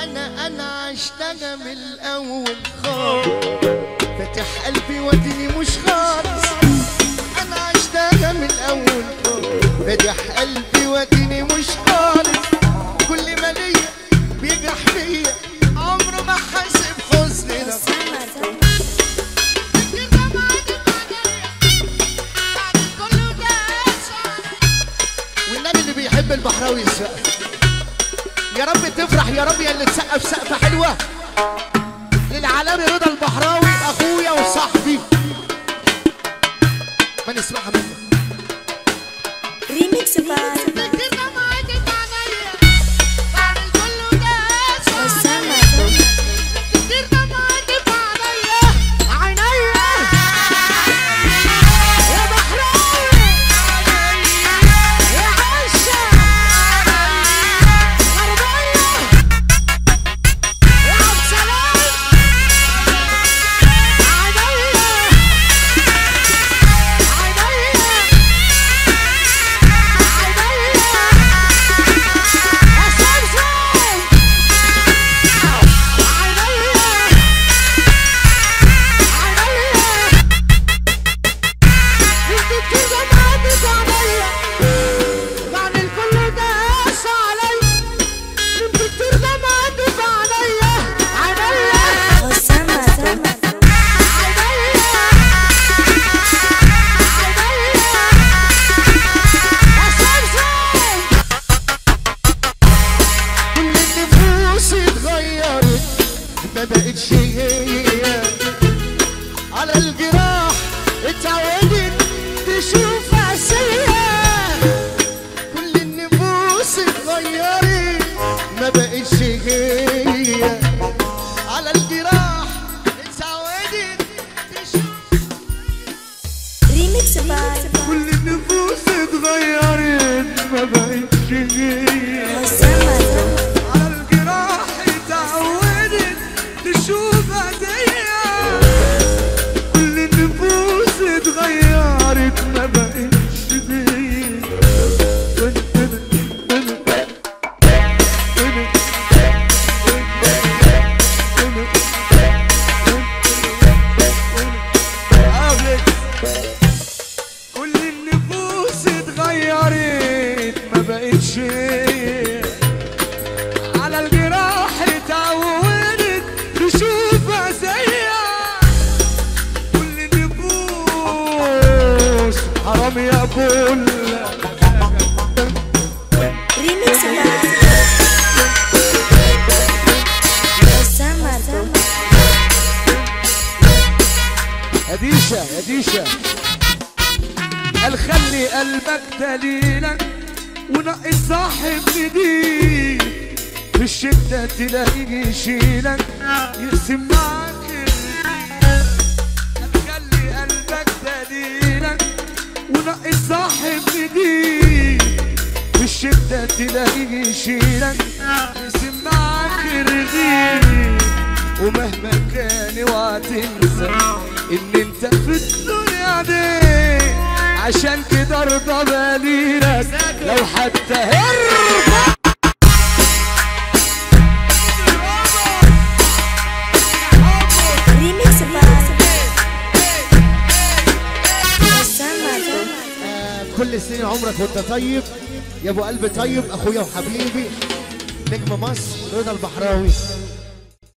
انا عشتها من الاول خالص، فاتح قلبي وديني مش خالص. انا عشتها من الاول خالص، فاتح قلبي وديني مش خالص. كل ما ليا بيجرح فيا، عمره ما حاسب حزني ده. والنبي اللي بيحب البحراوي يسقف يا رب، تفرح يا رب يا اللي تسقف سقفه حلوه للعالمي رضا البحراوي اخويا وصاحبي. ما نسمعها منه ريميكس بقى. ما بقتش هي على الجراح اتعودت تشوف عسية. كل النفوس اتغيرت ما بقتش هي على الجراح اتعودت تشوف. ريميكس بقى. كل النفوس اتغيرت ما بقتش هي شوف هدية. كل النفوس اتغيرت ما بقتش بيا. كل النفوس اتغيرت ما بقتش على الجراح اتعودت تشوفها زيها. كل النفوس حرام يا بول. ريميكس هديشة هديشة قال خلي قلبك دليلك ونقي صاحب جديد. في الشدة تلاقيه يشيلك يقسم معاك الرجال. خلي قلبك دليلك ونقي صاحب جديد. في الشدة تلاقيه يشيلك يقسم معاك الرجال. ومهما كان اوعى تنسى ان انت في الدنيا دي، عشان كده ارضى بليلك لو حتى هرب. كل سنين عمرك وانت طيب يا ابو قلب طيب، اخويا وحبيبي نجم مصر رضا البحراوي.